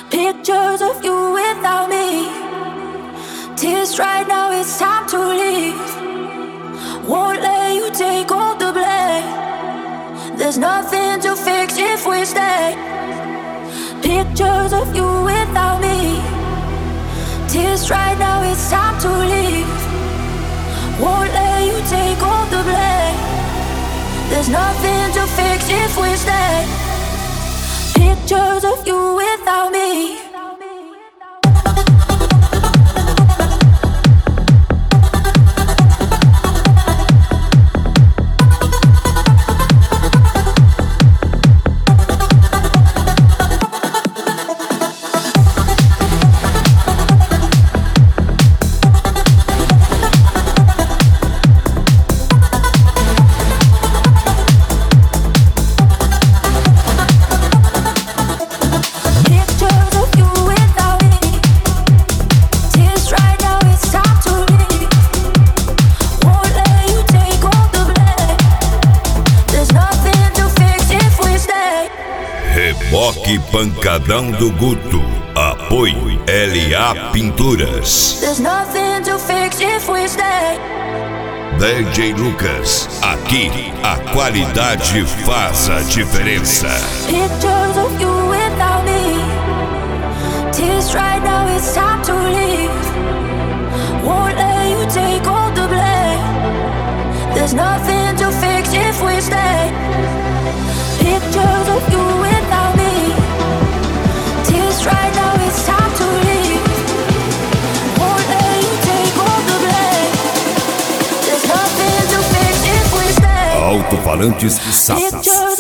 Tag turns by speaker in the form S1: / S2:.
S1: Pictures of you without me. Tears right now, it's time to leave. Won't let you take all the blame. There's nothing to fix if we stay. Pictures of you without me. Tears right now, it's time to leave. Won't let you take all the blame. There's nothing to fix if we stay. Pictures of you without me.
S2: Reboque Pancadão do Guto. Apoio LA Pinturas.
S1: There's nothing to fix if we stay.
S2: DJ Lucas, aqui a qualidade faz a diferença.
S1: Pictures of you without me. Tears right now, it's time to leave. Won't let you take all the blame. There's nothing to fix if we stay. Pictures of you without me. Tears right now, it's time to leave. Won't let you take all the blame. There's nothing to fix if we stay.
S3: Alto-falantes Sata.